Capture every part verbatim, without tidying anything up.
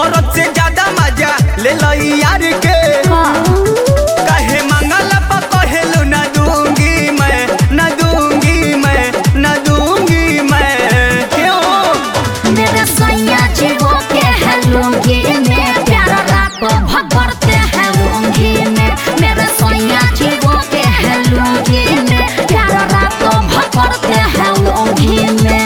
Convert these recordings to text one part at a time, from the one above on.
मरद से ज्यादा मजा ले लई यार के कहे मंगल पा कहेलू ना दूंगी मैं ना दूंगी मैं ना दूंगी मैं क्यों मेरे सैया जी वो के है लूंगी में प्यारा रात भगरते हैं लूंगी में मेरे सैया जी वो के है लूंगी में प्यारा रात भगरते हैं लूंगी में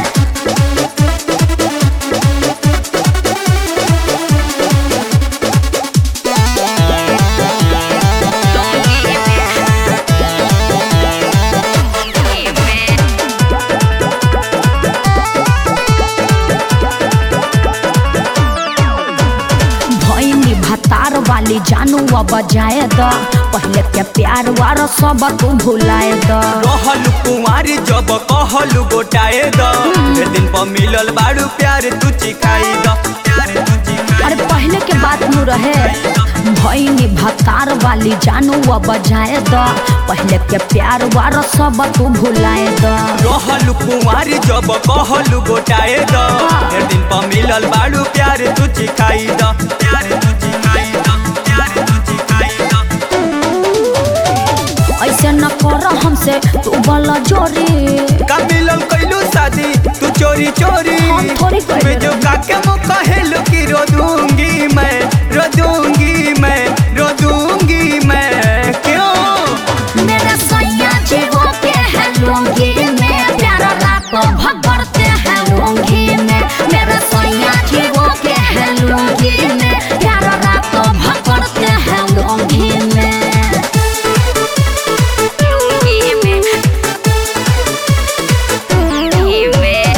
भतार वाली जानू अब जाए द पहले के प्यार वार सब तू भुलाए द रहलू कुमारी जब कहलू गोटाए द फिर दिन पर मिलल बाड़ू प्यार तू चिखाई द प्यार तू चिखाई अरे पहले के बात नु रहे भईनी भतार वाली जानू अब जाए द पहले के प्यार वार सब तू भुलाए द रहलू कुमारी जब कहलू गोटाए द फिर दिन पर मिलल बाड़ू प्यार तू चिखाई द प्यार तू चिखाई द प्यार तू चिखाई द ऐसे न कर हमसे तू बोला जोरी का मिलल कइलू शादी तू चोरी चोरी हम थोड़ी कइले मैं जो काके मु कहेलू कि रो दूंगी मैं रो दूंगी मैं रो दूंगी मैं क्यों मेरे सैया जी वो के है लूंगी में प्यारा रात भगरते हैं लूंगी में मेरे सैया जी वो के है लूंगी में प्यारा रात भगरते हैं लूंगी में लूंगी में लूंगी में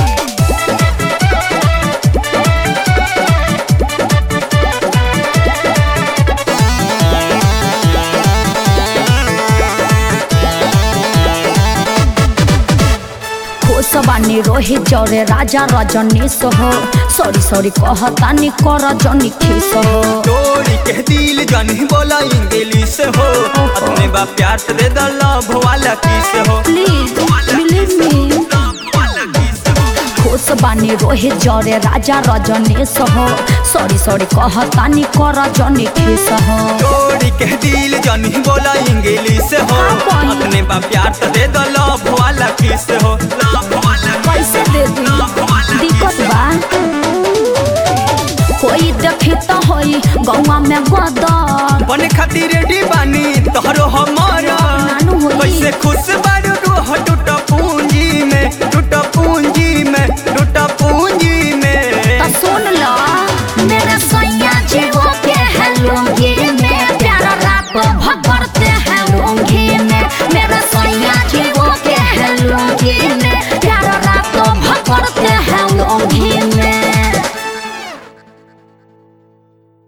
सबानी रोहित जौरे राजा रजनीश हो सॉरी सॉरी कहतानी कर जनी खीस हो तोड़ी के दिल जनी बोला इंग्लिश हो अपने बा प्यार से दे द लव वाला किस हो प्लीज बिलीव मी खुश बानी रोहित जौरे राजा रजनीश हो सॉरी सॉरी कहतानी कर जनी खीस हो तोड़ी के दिल जनी बोला इंग्लिश हो अपने बा प्यार से दे द लव वाला किस हो लव वाला कैसे दे दी दिक्कत बा कोई देखी तो होई गौवा में गदर बने खातिर